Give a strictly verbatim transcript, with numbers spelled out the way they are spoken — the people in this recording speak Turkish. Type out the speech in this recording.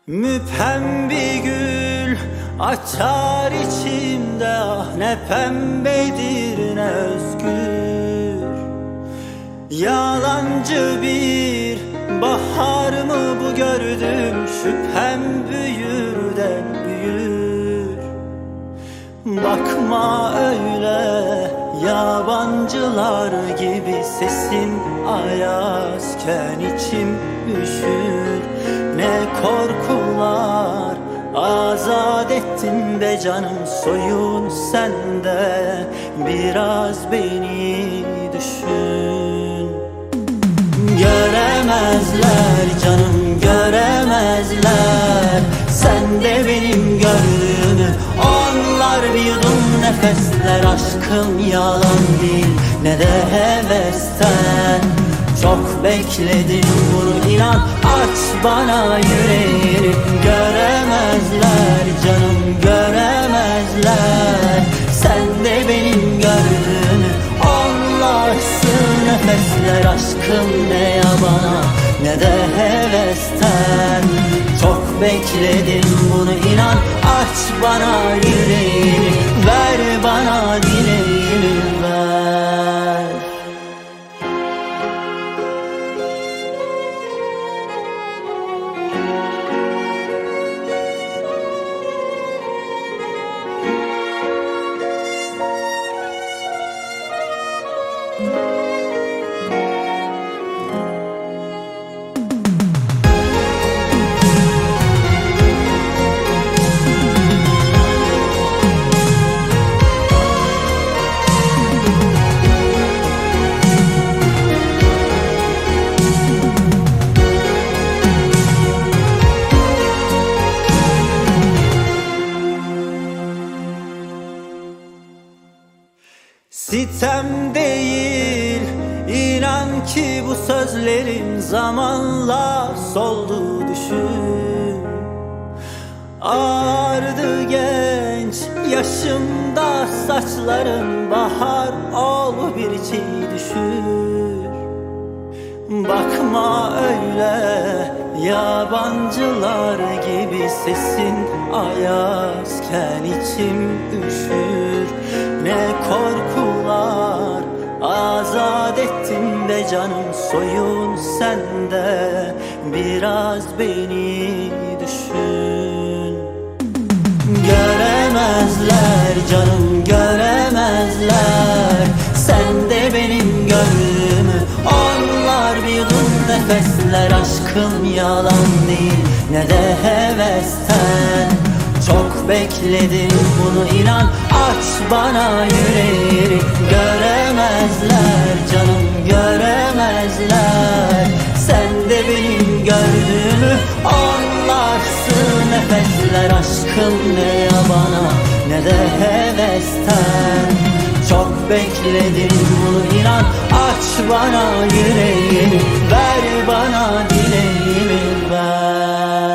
Müphem bir gül açar içimde, ah ne pembedir ne özgür. Yalancı bir bahar mı bu gördüm, şüphem büyür de büyür. Bakma öyle yabancılar gibi, sesin ayazken içim üşür. Ne korkular azat ettin be canım, soyun sende, biraz beni düşün. Göremezler canım, göremezler sen de benim gördüğümü. Onlar bir yudum nefesler, aşkım yalan değil ne de hevesten. Çok bekledim bunu, inan, aç bana yüreğini. Göremezler canım, göremezler sen de benim gördüğümü. Onlar sığ nefesler, aşkım ne yabana ne de hevesten. Çok bekledim bunu, inan, aç bana yüreğini. Ver bana dileğini, ver. Sitem değil, inan ki bu sözlerim zamanla soldu düşün. Ağardı genç yaşımda saçlarım, bahar ol bir çiğ düşür. Bakma öyle yabancılar gibi, sesin ayazken içim üşür. Ne korkular azat ettin be canım, soyun sende, biraz beni düşün. Göremezler canım, göremezler sen de benim gördüğümü. Onlar bir yudum nefesler, aşkım yalan değil ne de hevesten. Çok bekledim bunu, inan, aç bana yüreğini. Göremezler canım, göremezler sen de benim gördüğümü. Onlar sığ nefesler, aşkım ne yabana ne de hevesten. Çok bekledim bunu, inan, aç bana yüreğini. Ver bana dileğimi, ver.